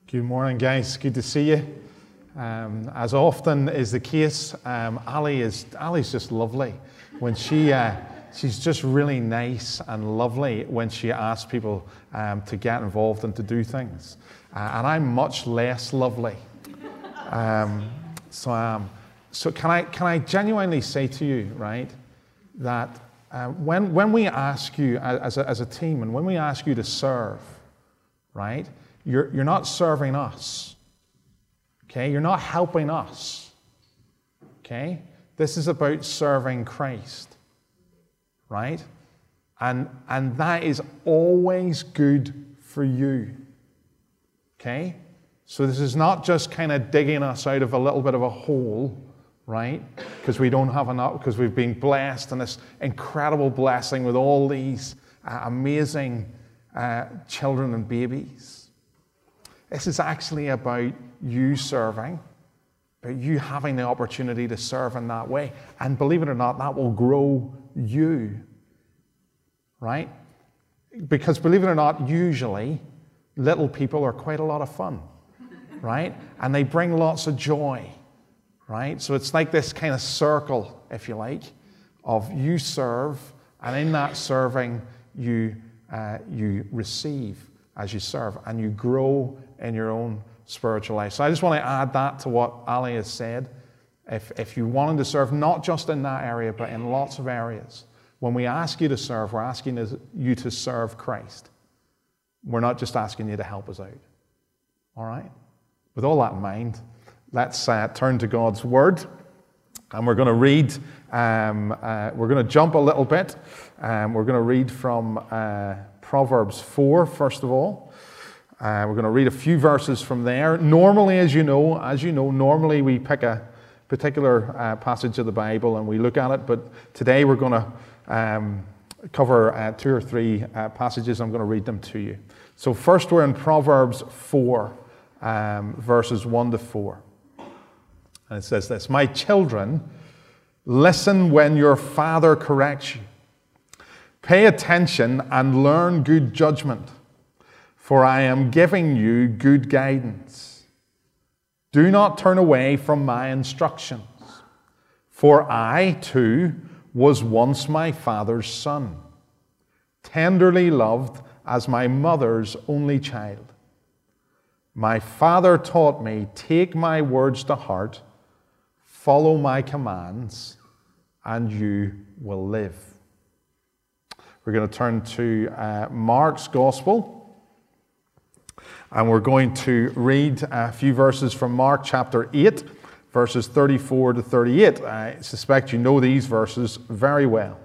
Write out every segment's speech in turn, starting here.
Good morning, guys. Good to see you. As often is the case, Ali's just lovely. When she's just really nice and lovely when she asks people to get involved and to do things. And I'm much less lovely. So can I genuinely say to you, right, that when we ask you as a team and when we ask you to serve, right, you're not serving us, okay? You're not helping us, okay? This is about serving Christ, right? And that is always good for you, okay? So this is not just kind of digging us out of a little bit of a hole, right? Because we don't have enough, because we've been blessed in this incredible blessing with all these amazing children and babies. This is actually about you serving, about you having the opportunity to serve in that way. And believe it or not, that will grow you, right? Because believe it or not, usually little people are quite a lot of fun, right? And they bring lots of joy, right? So it's like this kind of circle, if you like, of you serve, and in that serving, you receive as you serve, and you grow in your own spiritual life. So I just want to add that to what Ali has said. If you wanted to serve, not just in that area, but in lots of areas, when we ask you to serve, we're asking you to serve Christ. We're not just asking you to help us out. All right? With all that in mind, let's turn to God's Word. And we're going to read, we're going to jump a little bit. We're going to read from Proverbs 4, first of all. We're going to read a few verses from there. Normally, as you know, normally we pick a particular passage of the Bible and we look at it, but today we're going to cover two or three passages. I'm going to read them to you. So first we're in Proverbs 4, verses 1 to 4. And it says this: "My children, listen when your father corrects you. Pay attention and learn good judgment, for I am giving you good guidance. Do not turn away from my instructions, for I, too, was once my father's son, tenderly loved as my mother's only child. My father taught me, take my words to heart, follow my commands, and you will live." We're going to turn to Mark's Gospel. And we're going to read a few verses from Mark chapter 8, verses 34 to 38. I suspect you know these verses very well.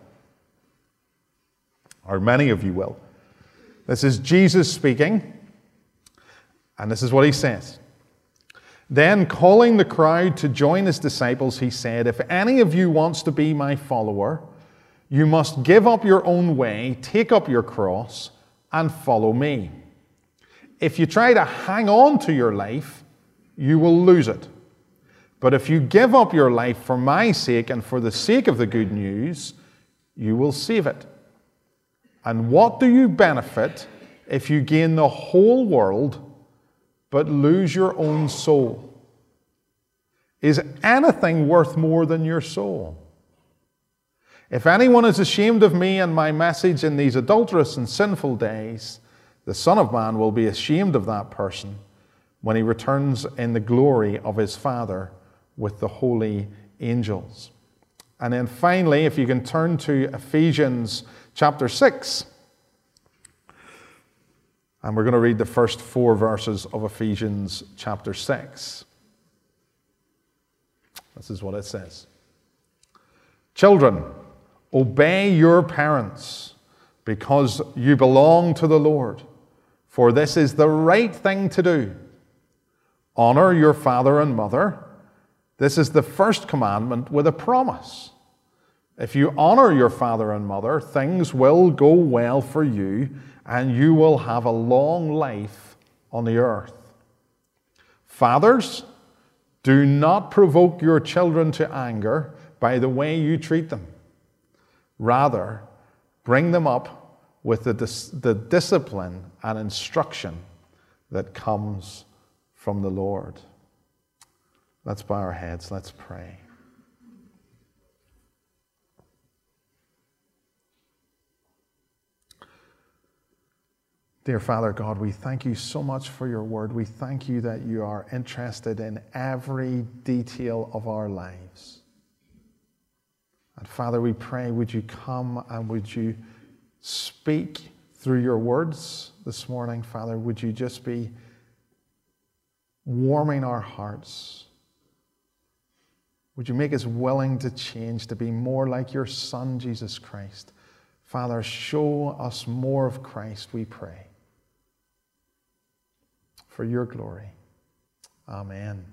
Or many of you will. This is Jesus speaking. And this is what he says. "Then, calling the crowd to join his disciples, he said, 'If any of you wants to be my follower, you must give up your own way, take up your cross, and follow me. If you try to hang on to your life, you will lose it. But if you give up your life for my sake and for the sake of the good news, you will save it. And what do you benefit if you gain the whole world but lose your own soul? Is anything worth more than your soul? If anyone is ashamed of me and my message in these adulterous and sinful days, the Son of Man will be ashamed of that person when he returns in the glory of his Father with the holy angels.'" And then finally, if you can turn to Ephesians chapter 6. And we're going to read the first 4 verses of Ephesians chapter 6. This is what it says. "Children, obey your parents, because you belong to the Lord. For this is the right thing to do. Honor your father and mother. This is the first commandment with a promise. If you honor your father and mother, things will go well for you, and you will have a long life on the earth. Fathers, do not provoke your children to anger by the way you treat them. Rather, bring them up with the discipline and instruction that comes from the Lord. Let's bow our heads. Let's pray. Dear Father God, we thank you so much for your word. We thank you that you are interested in every detail of our lives. And Father, we pray, would you come and would you speak through your words this morning, Father? Would you just be warming our hearts? Would you make us willing to change, to be more like your Son, Jesus Christ? Father, show us more of Christ, we pray. For your glory. Amen.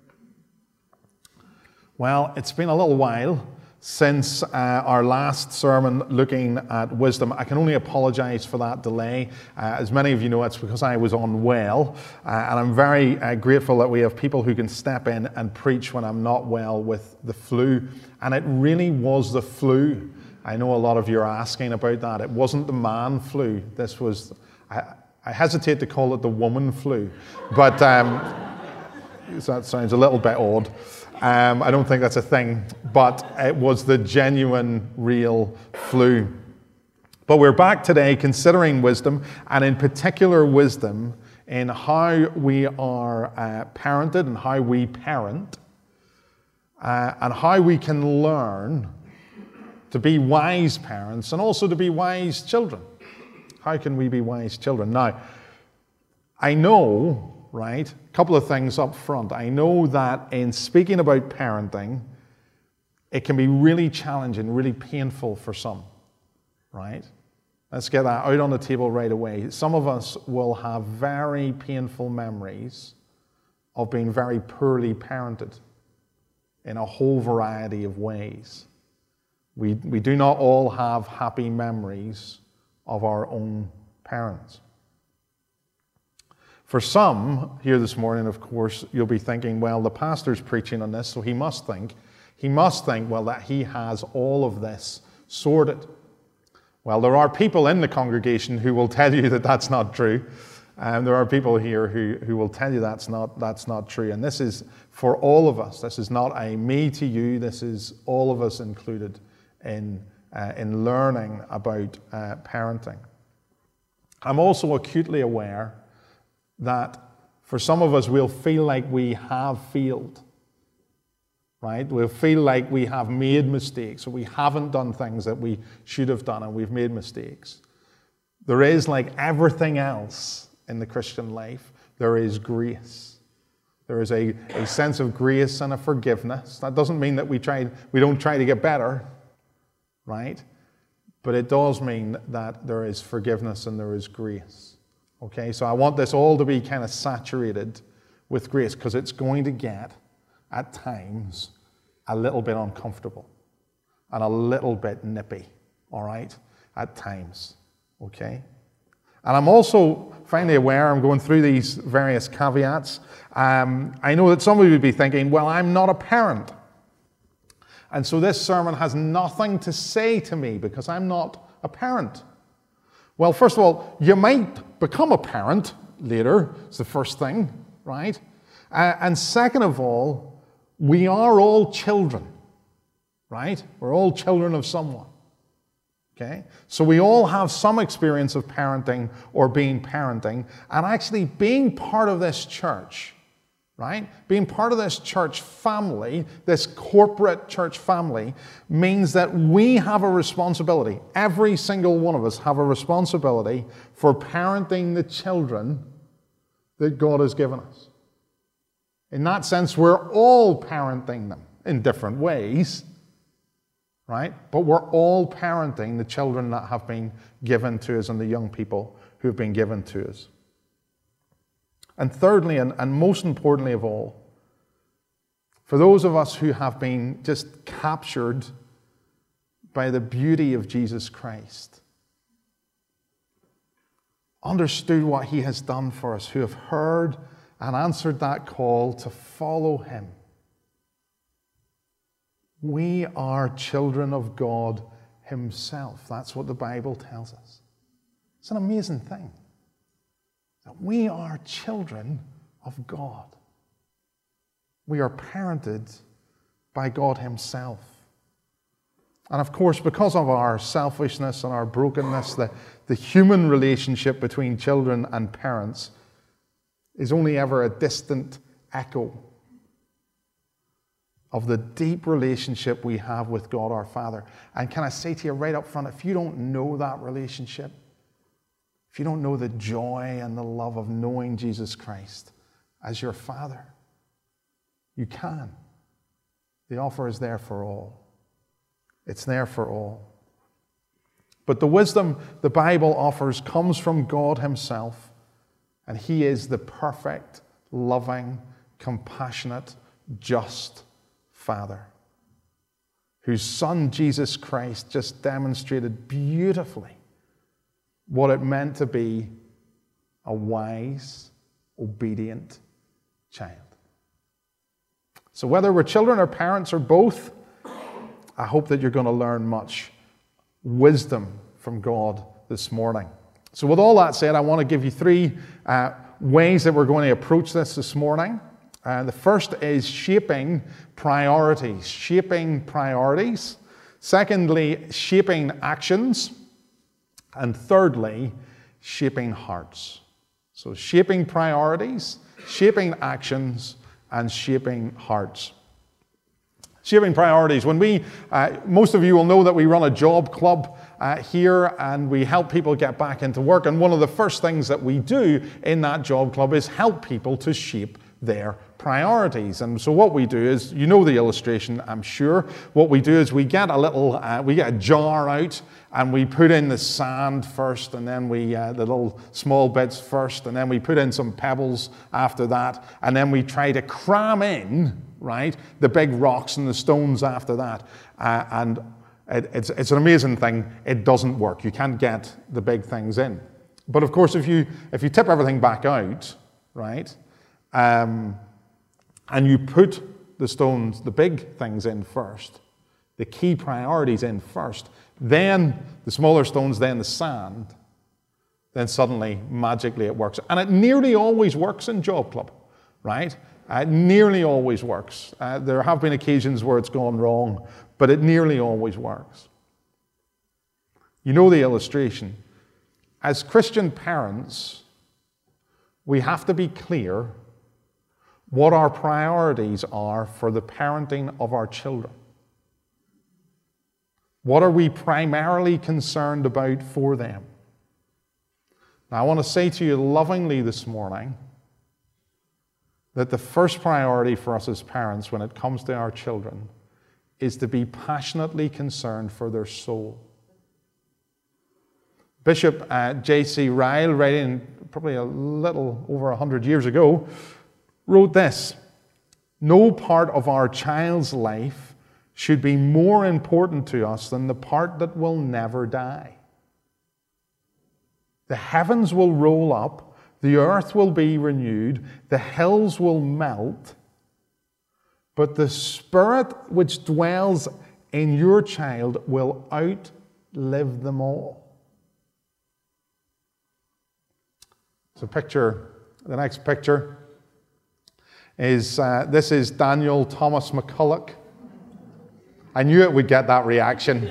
Well, it's been a little while since our last sermon looking at wisdom. I can only apologize for that delay. As many of you know, it's because I was unwell. And I'm very grateful that we have people who can step in and preach when I'm not well with the flu. And it really was the flu. I know a lot of you are asking about that. It wasn't the man flu. This was... I hesitate to call it the woman flu, but that sounds a little bit odd. I don't think that's a thing, but it was the genuine, real flu. But we're back today considering wisdom, and in particular wisdom in how we are parented and how we parent, and how we can learn to be wise parents and also to be wise children. How can we be wise children? Now, I know, right, a couple of things up front. I know that in speaking about parenting, it can be really challenging, really painful for some, right? Let's get that out on the table right away. Some of us will have very painful memories of being very poorly parented in a whole variety of ways. We do not all have happy memories of our own parents. For some here this morning, of course, you'll be thinking, well, the pastor's preaching on this, so he must think, well, that he has all of this sorted. Well, there are people in the congregation who will tell you that that's not true. And there are people here who will tell you that's not true. And this is for all of us. This is not a me to you. This is all of us included in learning about parenting. I'm also acutely aware that for some of us, we'll feel like we have failed, right? We'll feel like we have made mistakes, or we haven't done things that we should have done, and we've made mistakes. There is, like everything else in the Christian life, there is grace. There is a sense of grace and a forgiveness. That doesn't mean that we don't try to get better, right? But it does mean that there is forgiveness and there is grace. Okay, so I want this all to be kind of saturated with grace, because it's going to get, at times, a little bit uncomfortable and a little bit nippy, all right, at times, okay? And I'm also finally aware, I'm going through these various caveats. I know that some of you would be thinking, well, I'm not a parent. And so this sermon has nothing to say to me because I'm not a parent. Well, first of all, you might become a parent later. It's the first thing, right? And second of all, we are all children, right? We're all children of someone, okay? So we all have some experience of parenting or being parenting, and actually being part of this church, right? Being part of this church family, this corporate church family, means that we have a responsibility. Every single one of us have a responsibility for parenting the children that God has given us. In that sense, we're all parenting them in different ways, right? But we're all parenting the children that have been given to us and the young people who have been given to us. And thirdly, and most importantly of all, for those of us who have been just captured by the beauty of Jesus Christ, understood what he has done for us, who have heard and answered that call to follow him, we are children of God himself. That's what the Bible tells us. It's an amazing thing. That we are children of God. We are parented by God himself. And of course, because of our selfishness and our brokenness, the human relationship between children and parents is only ever a distant echo of the deep relationship we have with God our Father. And can I say to you right up front, if you don't know that relationship, if you don't know the joy and the love of knowing Jesus Christ as your Father, you can. The offer is there for all. It's there for all. But the wisdom the Bible offers comes from God himself, and he is the perfect, loving, compassionate, just Father, whose Son, Jesus Christ, just demonstrated beautifully what it meant to be a wise, obedient child. So whether we're children or parents or both, I hope that you're going to learn much wisdom from God this morning. So with all that said, I want to give you three ways that we're going to approach this morning. The first is shaping priorities. Shaping priorities. Secondly, shaping actions. And thirdly, shaping hearts. So shaping priorities, shaping actions, and shaping hearts. Shaping priorities. When most of you will know that we run a job club here, and we help people get back into work. And one of the first things that we do in that job club is help people to shape their priorities. And so what we do is, you know the illustration, I'm sure. What we do is we get a jar out, and we put in the sand first, and then the little small bits first, and then we put in some pebbles after that, and then we try to cram in, right, the big rocks and the stones after that. And it's an amazing thing. It doesn't work. You can't get the big things in. But of course, if you tip everything back out, right, and you put the stones, the big things in first, the key priorities in first, then the smaller stones, then the sand, then suddenly, magically it works. And it nearly always works in job club, right? It nearly always works. There have been occasions where it's gone wrong, but it nearly always works. You know the illustration. As Christian parents, we have to be clear what our priorities are for the parenting of our children. What are we primarily concerned about for them? Now, I want to say to you lovingly this morning that the first priority for us as parents when it comes to our children is to be passionately concerned for their soul. Bishop J.C. Ryle, writing probably a little over 100 years ago, wrote this: "No part of our child's life should be more important to us than the part that will never die. The heavens will roll up, the earth will be renewed, the hills will melt, but the spirit which dwells in your child will outlive them all." So the next picture is, this is Daniel Thomas McCulloch. I knew it would get that reaction.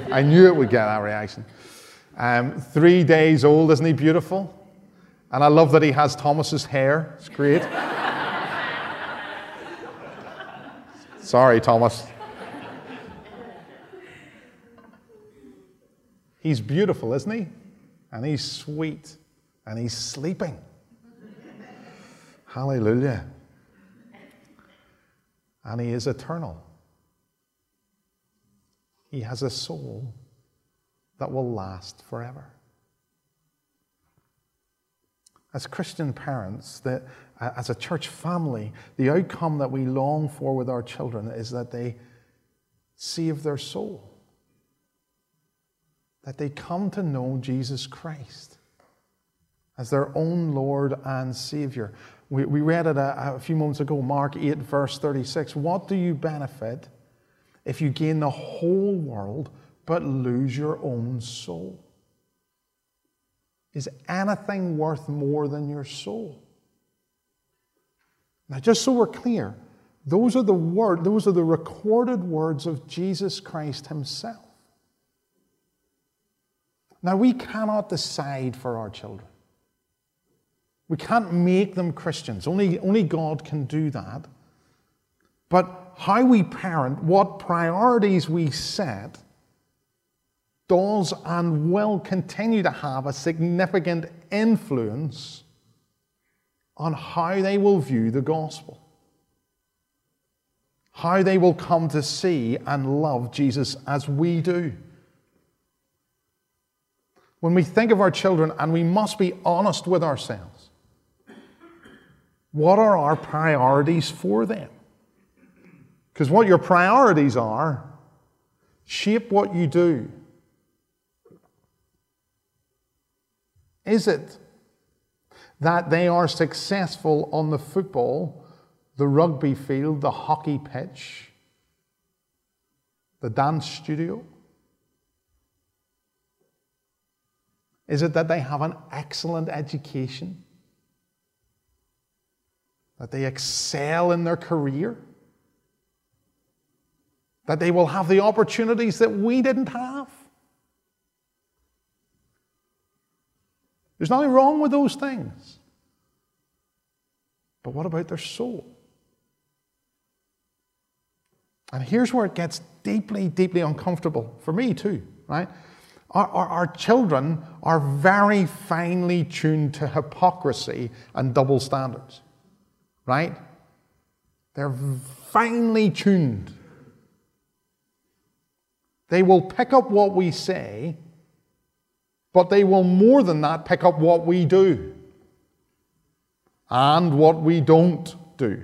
3 days old, isn't he beautiful? And I love that he has Thomas's hair. It's great. Sorry, Thomas. He's beautiful, isn't he? And he's sweet. And he's sleeping. Hallelujah. And he is eternal. He has a soul that will last forever. As Christian parents, as a church family, the outcome that we long for with our children is that they save their soul, that they come to know Jesus Christ as their own Lord and Savior. We read it a few moments ago, Mark 8, verse 36. What do you benefit if you gain the whole world but lose your own soul? Is anything worth more than your soul? Now, just so we're clear, those are the recorded words of Jesus Christ himself. Now, we cannot decide for our children. We can't make them Christians. Only God can do that. But how we parent, what priorities we set, does and will continue to have a significant influence on how they will view the gospel, how they will come to see and love Jesus as we do. When we think of our children, and we must be honest with ourselves, what are our priorities for them? Because what your priorities are shape what you do. Is it that they are successful on the football, the rugby field, the hockey pitch, the dance studio? Is it that they have an excellent education? That they excel in their career? That they will have the opportunities that we didn't have? There's nothing wrong with those things. But what about their soul? And here's where it gets deeply, deeply uncomfortable, for me too, right? Our children are very finely tuned to hypocrisy and double standards, right? They're finely tuned. They will pick up what we say, but they will more than that pick up what we do and what we don't do.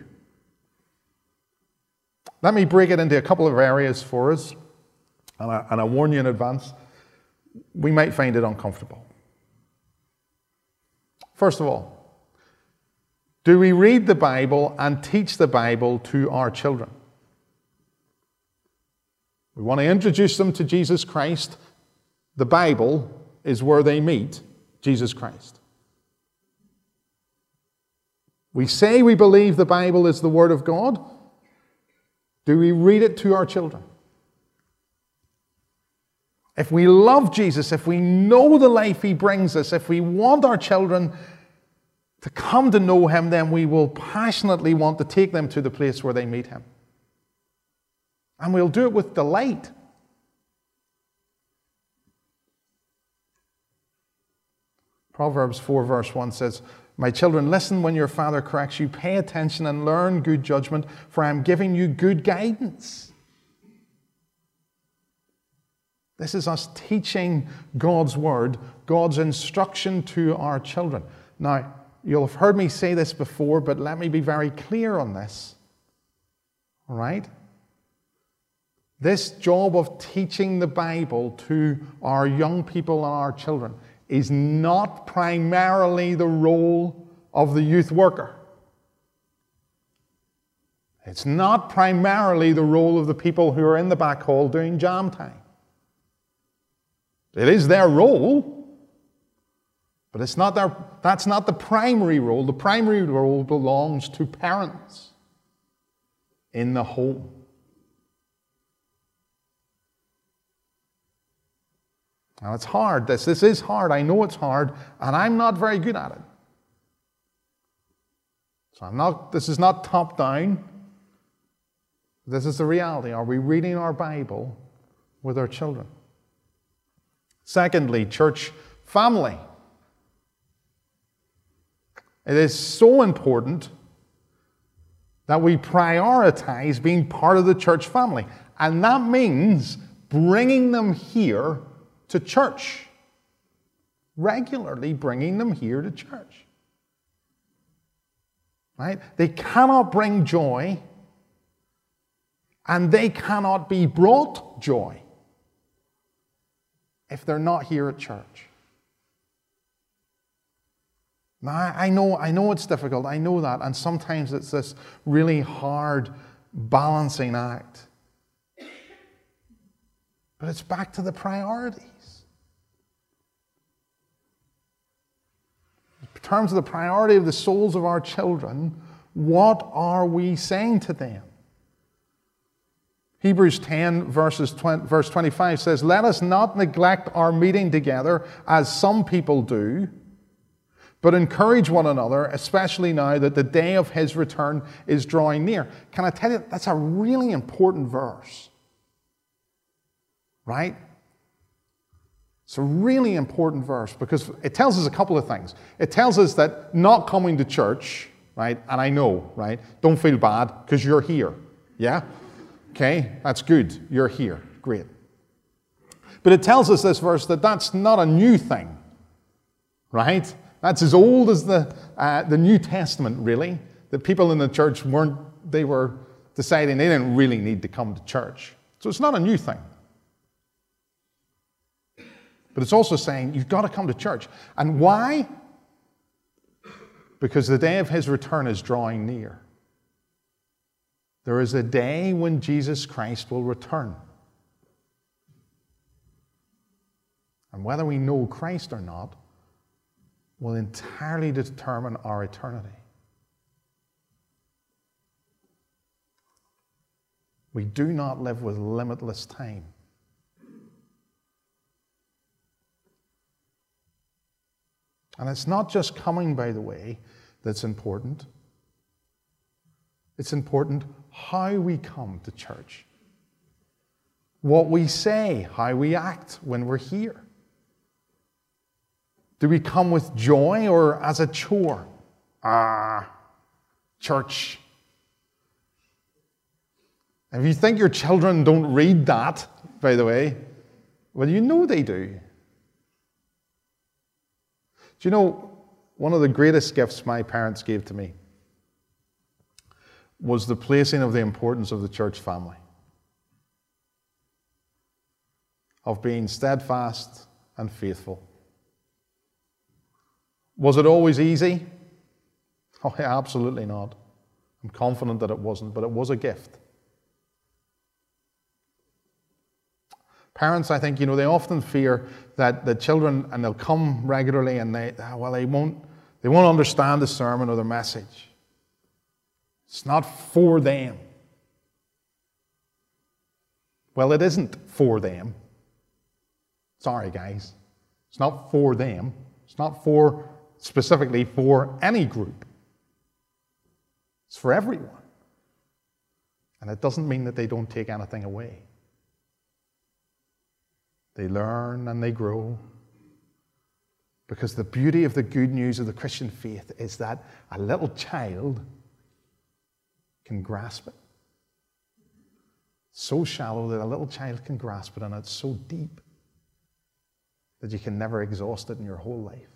Let me break it into a couple of areas for us, and I warn you in advance, we might find it uncomfortable. First of all, do we read the Bible and teach the Bible to our children? We want to introduce them to Jesus Christ. The Bible is where they meet Jesus Christ. We say we believe the Bible is the Word of God. Do we read it to our children? If we love Jesus, if we know the life he brings us, if we want our children to come to know him, then we will passionately want to take them to the place where they meet him. And we'll do it with delight. Proverbs 4 verse 1 says, "My children, listen when your father corrects you. Pay attention and learn good judgment, for I am giving you good guidance." This is us teaching God's word, God's instruction to our children. Now, you'll have heard me say this before, but let me be very clear on this. All right? This job of teaching the Bible to our young people and our children is not primarily the role of the youth worker. It's not primarily the role of the people who are in the back hall doing jam time. It is their role, but that's not the primary role. The primary role belongs to parents in the home. Now, it's hard. This is hard. I know it's hard, and I'm not very good at it. So this is not top down. This is the reality. Are we reading our Bible with our children? Secondly, church family. It is so important that we prioritize being part of the church family. And that means bringing them here to church. Regularly bringing them here to church. Right? They cannot bring joy, and they cannot be brought joy if they're not here at church. Now, I know it's difficult, I know that, and sometimes it's this really hard balancing act. But it's back to the priorities. In terms of the priority of the souls of our children, What are we saying to them? Hebrews 10 verse 25 says, "Let us not neglect our meeting together as some people do, but encourage one another, especially now that the day of his return is drawing near." Can I tell you, that's a really important verse. Right? It's a really important verse because it tells us a couple of things. It tells us that not coming to church, right? And I know, right? Don't feel bad because you're here. Yeah? Okay? That's good. You're here. Great. But it tells us, this verse, that that's not a new thing. Right? That's as old as the New Testament, really. The people in the church they were deciding they didn't really need to come to church. So it's not a new thing. But it's also saying you've got to come to church. And why? Because the day of his return is drawing near. There is a day when Jesus Christ will return. And whether we know Christ or not will entirely determine our eternity. We do not live with limitless time. And it's not just coming, by the way, that's important. It's important how we come to church. What we say, how we act when we're here. Do we come with joy or as a chore? Church. If you think your children don't read that, by the way, well, you know they do. Do you know, one of the greatest gifts my parents gave to me was the placing of the importance of the church family. Of being steadfast and faithful. Was it always easy? Oh, yeah, absolutely not. I'm confident that it wasn't, but it was a gift. Parents, I think, they often fear that the children, and they'll come regularly, and they won't understand the sermon or the message. It's not for them. Well, it isn't for them. Sorry, guys. It's not for them. It's not specifically for any group. It's for everyone. And it doesn't mean that they don't take anything away. They learn and they grow. Because the beauty of the good news of the Christian faith is that a little child can grasp it. So shallow that a little child can grasp it, and it's so deep that you can never exhaust it in your whole life.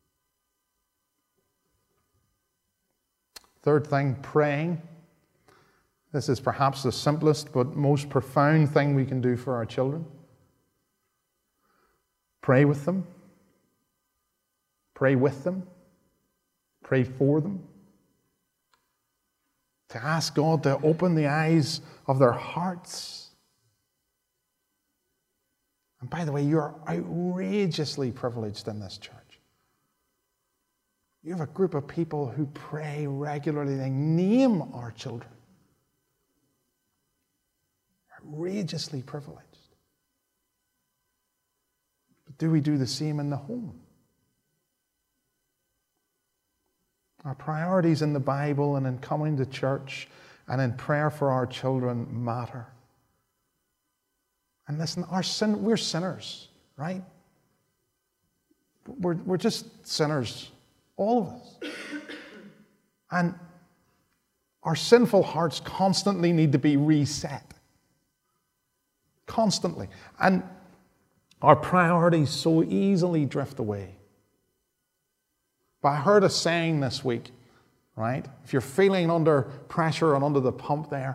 Third thing, praying. This is perhaps the simplest but most profound thing we can do for our children. Pray with them. Pray with them. Pray for them. To ask God to open the eyes of their hearts. And by the way, you're outrageously privileged in this church. You have a group of people who pray regularly. They name our children. Outrageously privileged. But do we do the same in the home? Our priorities in the Bible and in coming to church and in prayer for our children matter. And listen, we're sinners, right? We're just sinners, all of us. And our sinful hearts constantly need to be reset. Constantly. And our priorities so easily drift away. But I heard a saying this week, right? If you're feeling under pressure and under the pump there,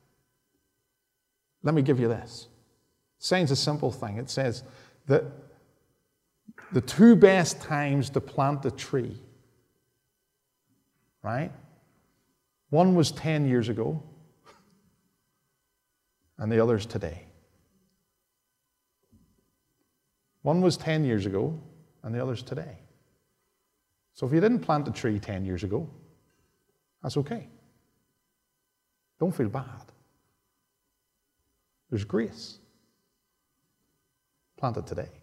let me give you this. The saying's a simple thing. It says that the two best times to plant a tree, right? One was 10 years ago, and the other's today. One was 10 years ago, and the other's today. So if you didn't plant a tree 10 years ago, That's okay. Don't feel bad. There's grace. Plant it today.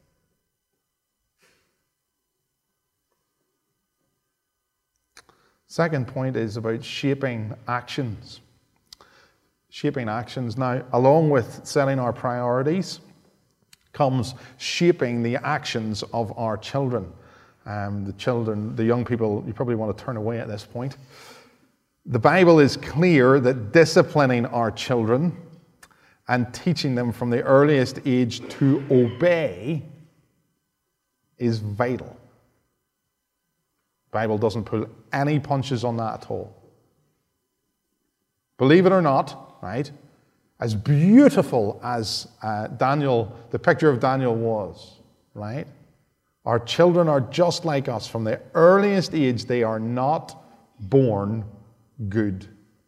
Second point is about shaping actions. Shaping actions. Now, along with setting our priorities comes shaping the actions of our children. The young people, you probably want to turn away at this point. The Bible is clear that disciplining our children and teaching them from the earliest age to obey is vital. The Bible doesn't pull any punches on that at all. Believe it or not, right? As beautiful as the picture of Daniel was, right? Our children are just like us. From the earliest age, they are not born good.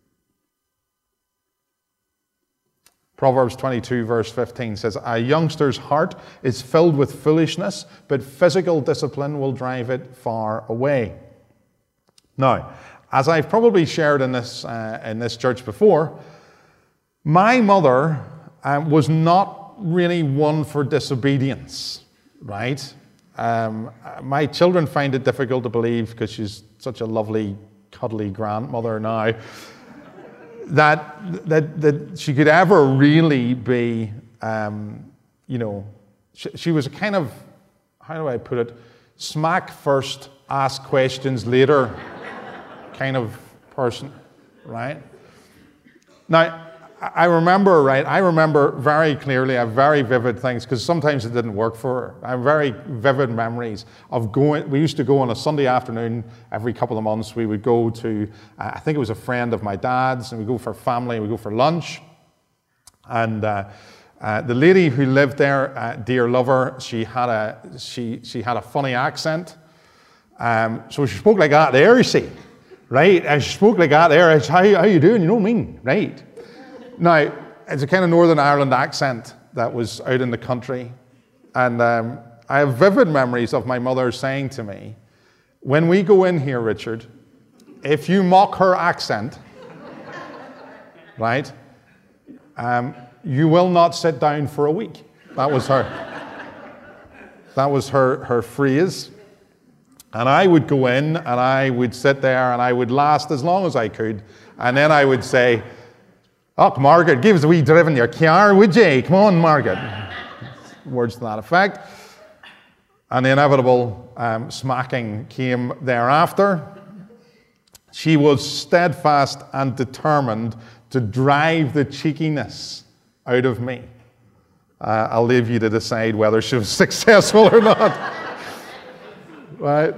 Proverbs 22 verse 15 says, a youngster's heart is filled with foolishness, but physical discipline will drive it far away. Now, as I've probably shared in this church before, my mother was not really one for disobedience, right? My children find it difficult to believe, because she's such a lovely, cuddly grandmother now, that she could ever really be, she was a kind of, how do I put it, smack first, ask questions later kind of person, right? Now, I remember very clearly, I have very vivid things, because sometimes it didn't work for her. I have very vivid memories of we used to go on a Sunday afternoon every couple of months. We would go to, I think it was a friend of my dad's, and we'd go for family, we'd go for lunch. And the lady who lived there, dear lover, she had a funny accent. So she spoke like that there, you see, right? And she spoke like that there. How you doing? You know what I mean, right? Now, it's a kind of Northern Ireland accent that was out in the country. And I have vivid memories of my mother saying to me, when we go in here, Richard, if you mock her accent, right, you will not sit down for a week. That was her phrase. And I would go in, and I would sit there, and I would last as long as I could. And then I would say, "Oh, Margaret, give us a wee drive in your car, would you? Come on, Margaret." Words to that effect. And the inevitable smacking came thereafter. She was steadfast and determined to drive the cheekiness out of me. I'll leave you to decide whether she was successful or not. Right?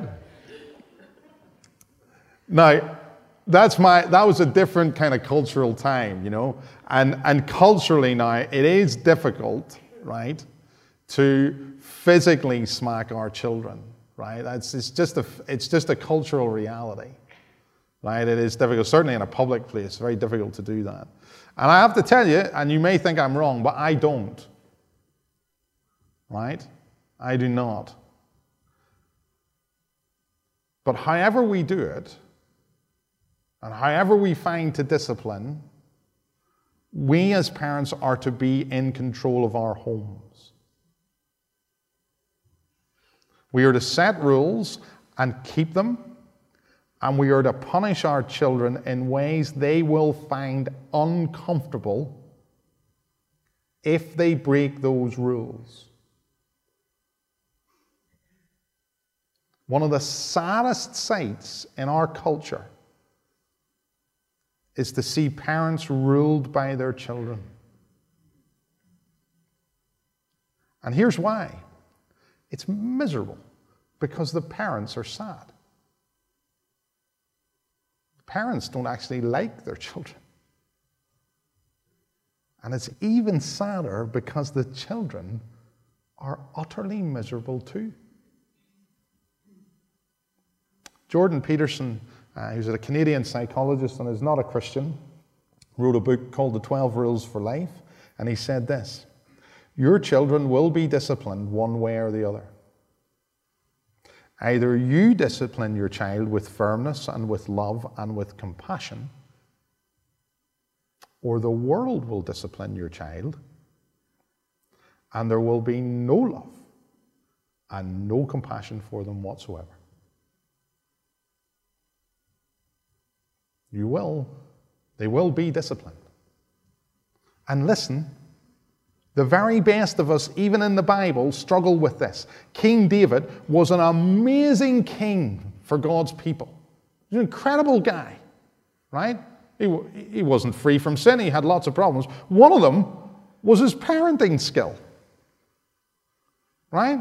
Now, that was a different kind of cultural time, and culturally now it is difficult, right, to physically smack our children, right? It's just a cultural reality, right? It is difficult, certainly in a public place, very difficult to do that. And I have to tell you, and you may think I'm wrong, but I don't, right? I do not. But however we do it, and however we find to discipline, we as parents are to be in control of our homes. We are to set rules and keep them, and we are to punish our children in ways they will find uncomfortable if they break those rules. One of the saddest sights in our culture is to see parents ruled by their children. And here's why. It's miserable, because the parents are sad. Parents don't actually like their children. And it's even sadder because the children are utterly miserable too. Jordan Peterson, who's a Canadian psychologist and is not a Christian, wrote a book called The 12 Rules for Life, and he said this: your children will be disciplined one way or the other. Either you discipline your child with firmness and with love and with compassion, or the world will discipline your child, and there will be no love and no compassion for them whatsoever. They will be disciplined. And listen, the very best of us, even in the Bible, struggle with this. King David was an amazing king for God's people. He was an incredible guy, right? He wasn't free from sin. He had lots of problems. One of them was his parenting skill, right?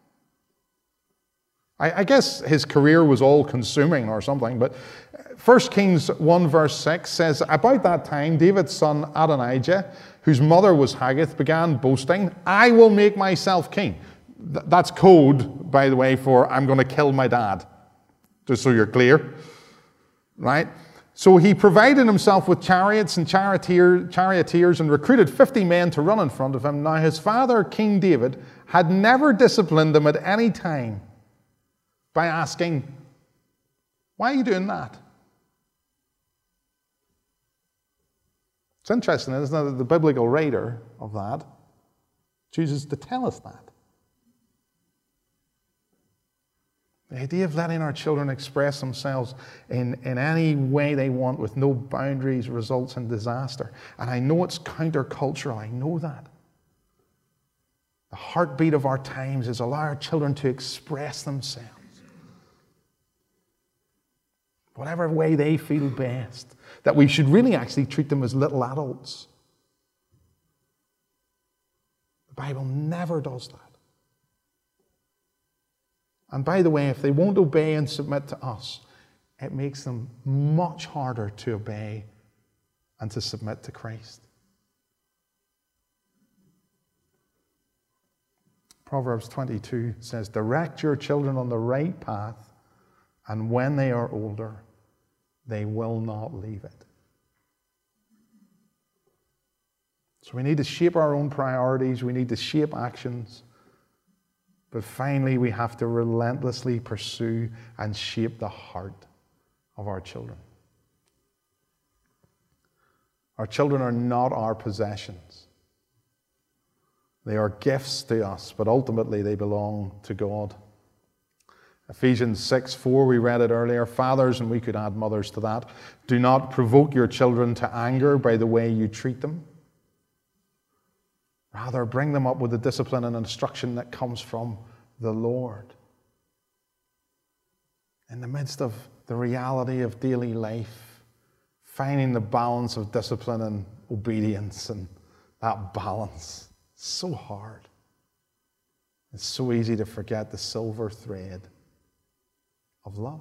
I guess his career was all-consuming or something, but 1 Kings 1 verse 6 says, about that time, David's son Adonijah, whose mother was Haggith, began boasting, I will make myself king. That's code, by the way, for I'm going to kill my dad, just so you're clear, right? So he provided himself with chariots and charioteers and recruited 50 men to run in front of him. Now his father, King David, had never disciplined him at any time by asking, why are you doing that? It's interesting, isn't it, that the biblical writer of that chooses to tell us that. The idea of letting our children express themselves in any way they want with no boundaries results in disaster. And I know it's countercultural, I know that. The heartbeat of our times is allow our children to express themselves. Whatever way they feel best. That we should really actually treat them as little adults. The Bible never does that. And by the way, if they won't obey and submit to us, it makes them much harder to obey and to submit to Christ. Proverbs 22 says, direct your children on the right path, and when they are older, they will not leave it. So we need to shape our own priorities. We need to shape actions. But finally, we have to relentlessly pursue and shape the heart of our children. Our children are not our possessions. They are gifts to us, but ultimately they belong to God. Ephesians 6:4, we read it earlier. Fathers, and we could add mothers to that, do not provoke your children to anger by the way you treat them. Rather, bring them up with the discipline and instruction that comes from the Lord. In the midst of the reality of daily life, finding the balance of discipline and obedience, and that balance, so hard. It's so easy to forget the silver thread of love.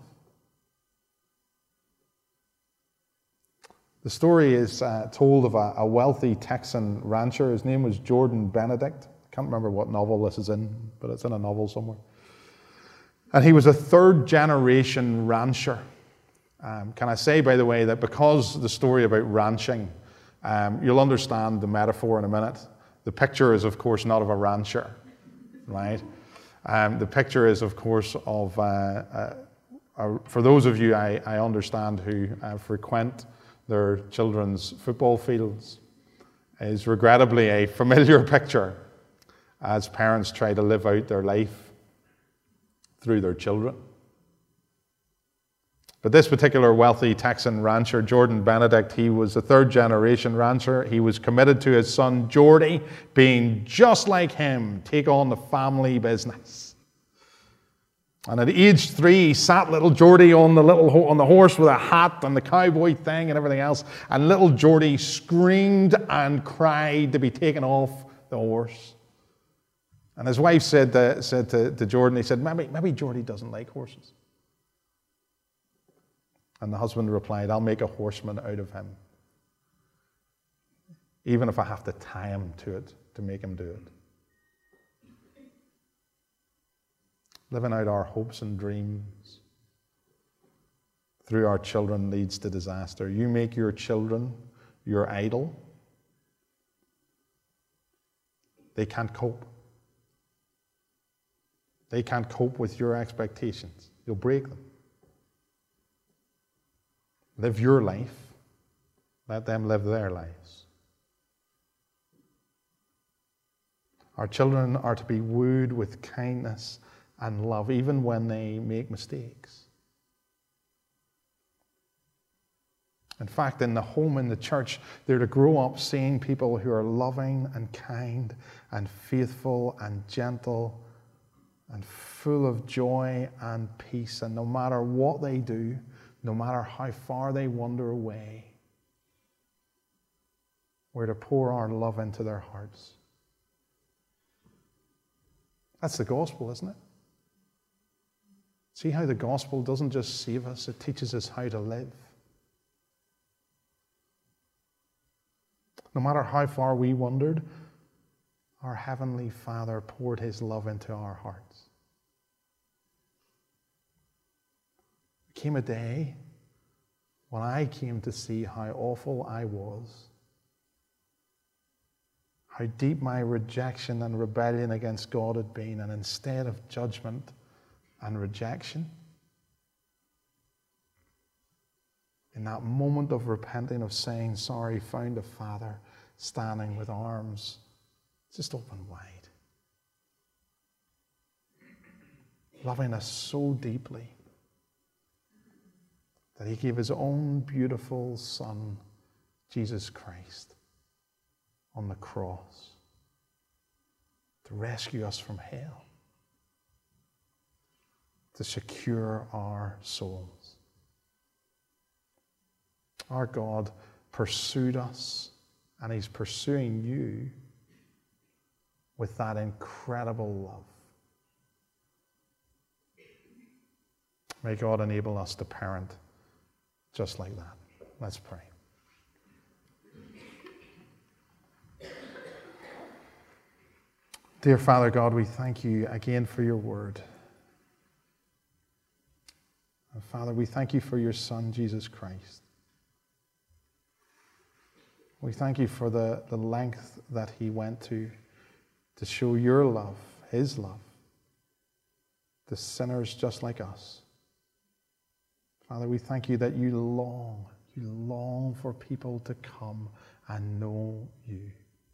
The story is told of a wealthy Texan rancher. His name was Jordan Benedict. I can't remember what novel this is in, but it's in a novel somewhere. And he was a third-generation rancher. Can I say, by the way, that because the story about ranching, you'll understand the metaphor in a minute. The picture is, of course, not of a rancher, right? The picture is, of course, of, for those of you, I understand, who frequent their children's football fields, is regrettably a familiar picture as parents try to live out their life through their children. But this particular wealthy Texan rancher, Jordan Benedict, he was a third-generation rancher. He was committed to his son, Geordie, being just like him, take on the family business. And at age 3, he sat little Geordie on the horse with a hat and the cowboy thing and everything else. And little Geordie screamed and cried to be taken off the horse. And his wife said to Jordan, he said, maybe Geordie doesn't like horses. And the husband replied, I'll make a horseman out of him, even if I have to tie him to it to make him do it. Living out our hopes and dreams through our children leads to disaster. You make your children your idol, they can't cope. They can't cope with your expectations. You'll break them. Live your life. Let them live their lives. Our children are to be wooed with kindness and love, even when they make mistakes. In fact, in the home, in the church, they're to grow up seeing people who are loving and kind and faithful and gentle and full of joy and peace. And no matter what they do, no matter how far they wander away, we're to pour our love into their hearts. That's the gospel, isn't it? See how the gospel doesn't just save us, it teaches us how to live. No matter how far we wandered, our Heavenly Father poured His love into our hearts. There came a day when I came to see how awful I was, how deep my rejection and rebellion against God had been, and instead of judgment and rejection, in that moment of repenting, of saying sorry, found a Father standing with arms just open wide, loving us so deeply that He gave His own beautiful Son, Jesus Christ, on the cross to rescue us from hell, to secure our souls. Our God pursued us, and He's pursuing you with that incredible love. May God enable us to parent just like that. Let's pray. Dear Father God, we thank You again for Your word. And Father, we thank You for Your Son, Jesus Christ. We thank You for the length that He went to show Your love, His love, to sinners just like us. Father, we thank You that You long for people to come and know You.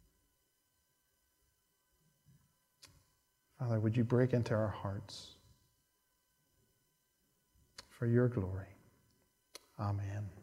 Father, would You break into our hearts for Your glory? Amen.